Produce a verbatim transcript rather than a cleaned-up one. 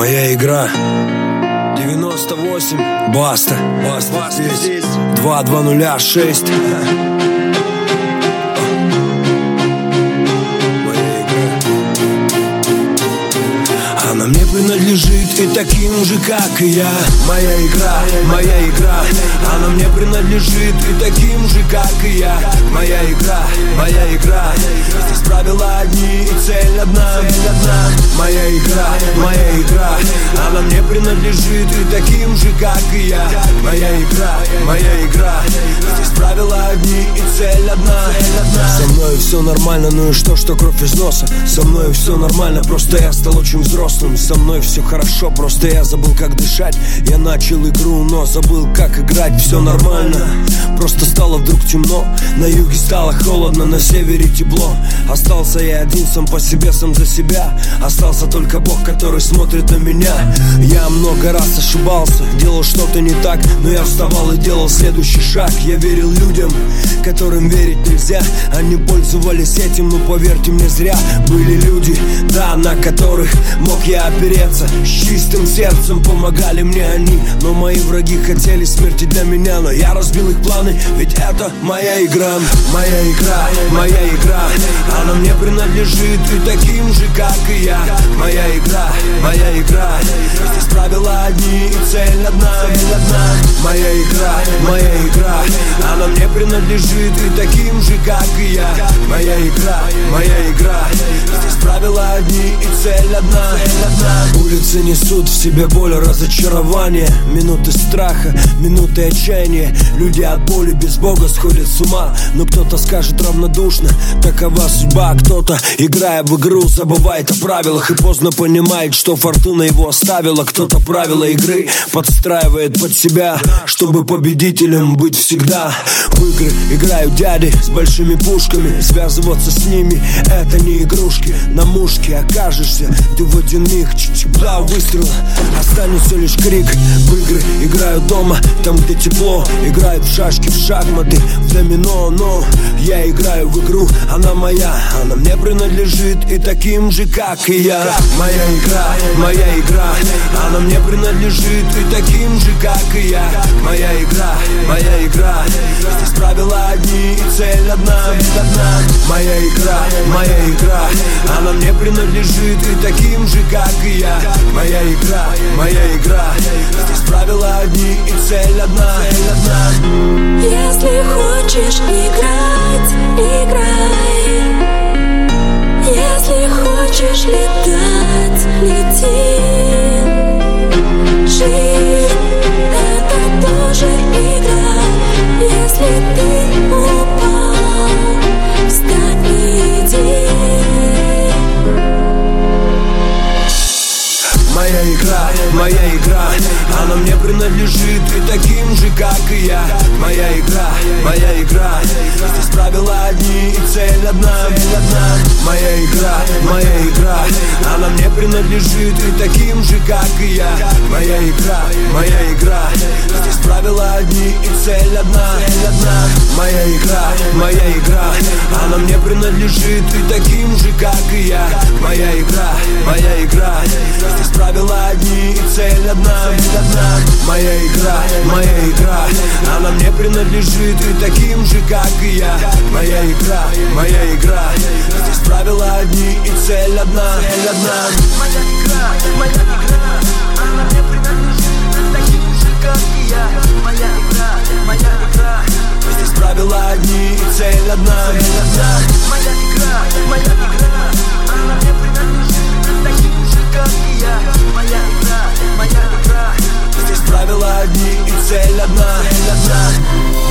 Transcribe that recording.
Моя игра. девяносто восемь. Баста. Баста, Баста здесь. здесь. два два ноль шесть. Она мне принадлежит и таким же, как и я. Моя игра, моя игра. Она мне принадлежит и таким же, как и я. Моя игра, моя игра. Здесь правила одни и цель одна. Моя игра, моя игра. Она мне принадлежит и таким же, как и я. Моя игра, моя игра. Здесь правила одни и цель одна. Со мной все нормально, ну и что, что кровь из носа. Со мной все нормально, просто я стал очень взрослым. Со мной все хорошо, просто я забыл, как дышать. Я начал игру, но забыл, как играть. Все нормально, просто стало вдруг темно. На юге стало холодно, на севере тепло. Остался я один сам по себе, сам за себя. Остался только Бог, который смотрит на меня. Я много раз ошибался, делал что-то не так, но я вставал и делал следующий шаг. Я верил людям, которым верить нельзя. Они пользовались этим, но поверьте мне, зря. Были люди, да, на которых мог я опереться. С чистым сердцем помогали мне они. Но мои враги хотели смерти для меня. Но я разбил их планы, ведь это моя игра. Моя игра, моя игра. Она мне принадлежит и таким же, как и я. Моя игра, моя игра. Здесь правила одни и цель одна. Моя игра, моя игра. Она мне принадлежит и таким же, как и я. Моя игра, моя игра. Здесь правила одни и цель одна. Улицы несут в себе боль, разочарование. Минуты страха, минуты отчаяния. Люди от боли без Бога сходят с ума. Но кто-то скажет равнодушно: такова судьба. Кто-то, играя в игру, забывает о правилах и поздно понимает, что фортуна его оставила. Кто-то правила игры подстраивает под себя, чтобы победителем быть всегда. В игры играют дяди с большими пушками. Связываться с ними — это не игрушки. На мушке окажешься ты в один миг. Два выстрела, останется лишь крик. В игры играют дома, там где тепло. Играют в шашки, в шахматы, в домино. Но я играю в игру, она моя. Она мне принадлежит и таким же, как и я. Моя игра, моя игра. Она мне принадлежит и таким же, как и я. Моя игра, моя игра. Здесь правила одни и цель одна. Моя игра, моя игра. Она мне принадлежит и таким же, как и я. Моя игра, моя игра. Здесь правила одни и цель одна. Если хочешь играть, играй. Если хочешь летать, лети. Жизнь — это тоже игра. Если ты упал, встань и иди. Моя игра, моя игра. Она мне принадлежит и таким же, как и я. Моя игра, моя игра. Здесь правила одни и цель одна. Моя игра, моя игра. Она мне принадлежит и таким же, как и я. Моя игра, моя игра. Здесь правила одни и цель одна. Моя игра, моя игра. Она мне принадлежит и таким же, как и я. Моя игра, моя игра. Здесь правила одни и цель одна. Моя игра, моя игра. Она мне принадлежит и таким же, как и я. Моя игра, моя игра. Здесь правила одни и цель одна. Моя игра, моя игра. Она мне принадлежит и таким же, как и я. Моя игра, моя игра. Здесь правила одни и цель одна. Моя игра, моя игра. Она мне принадлежит и таким же, как и я. Моя игра, моя игра. Здесь правила одни и цель одна.